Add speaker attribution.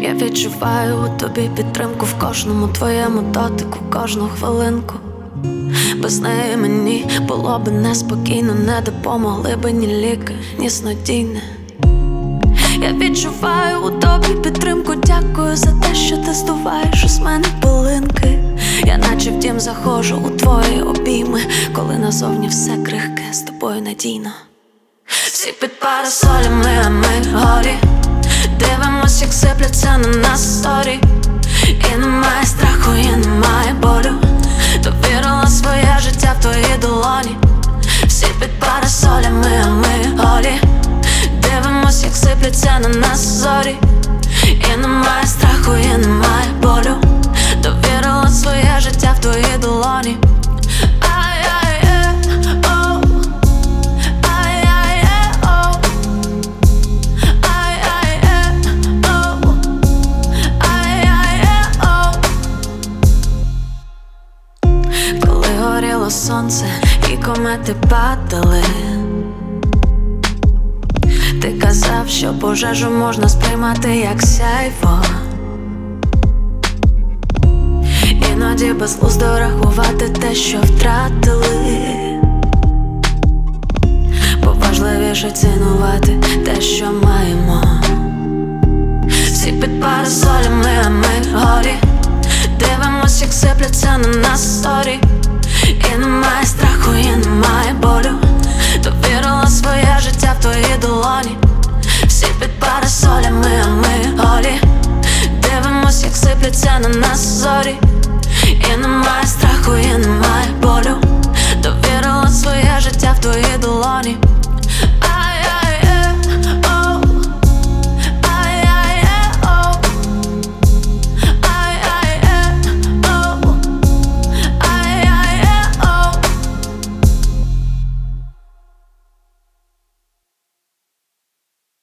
Speaker 1: Я відчуваю у тобі підтримку в кожному твоєму дотику, кожну хвилинку. Без неї мені було би неспокійно, не допомогли би ні ліки, ні снодійне. Я відчуваю у тобі підтримку, дякую за те, що ти здуваєш із мене пилинки. Я наче в дім заходжу у твої обійми, коли назовні все крихке, з тобою надійно. Всі під парасолями, а ми горі. Дивимось, як сипляться на нас сторі. І немає страху, і немає болю. Довірила своє життя в твої долоні. Всі під парасолями, а ми голі. Дивимось, як сипляться на нас зорі. І немає страху, і немає болю. Довірила своє життя в твої долоні. Коли горіло сонце і комети падали, ти казав, що пожежу можна сприймати як сяйво. Іноді безглуздо рахувати те, що втратили. Поважливіше цінувати те, що маємо. Всі під парасолями, а ми горі. Дивимось, як сипляться на нас сторі. І немає страху, і немає болю. Довірила своє життя в твої долоні. Всі під парасолями, а ми голі. Дивимось, як сипляться на нас зорі. І немає страху, і немає болю. Довірила своє